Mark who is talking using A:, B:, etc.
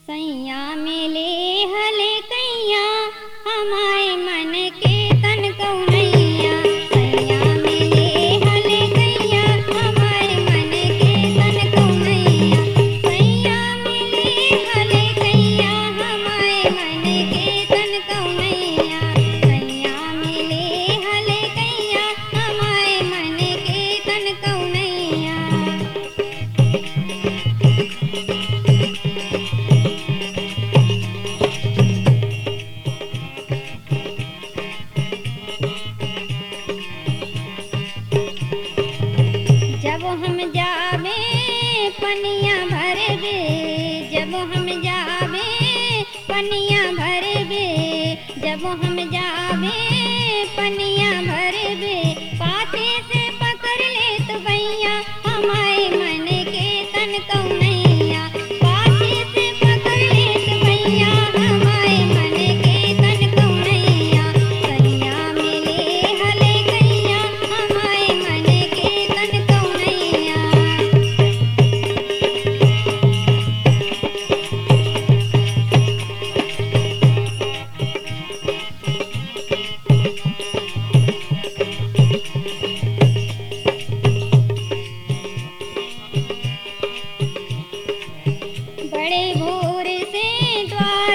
A: सैया मिले हले कैया हमारे मन के तन कौनैया। सैया मिले हले कैया हमारे मन के तन कौनैया। सैया मिले हले कैया हमारे मन के तन कौनैया। सैया मिले हले कैया हमारे मन के तन कौनैया। जब हम जावे पनिया भरबे, जब हम जावे पनिया भरबे, जब हम जावे पनिया भरबे, पाथे से पकड़ ले तो भैया हमारे मन के तन कौनैया। पाथे से पकड़ ले तो भैया हमारे मन के तन कौनैया। सैया मिले हले कैया हमारे मन के तन कौनैया। बड़े भोर से द्वार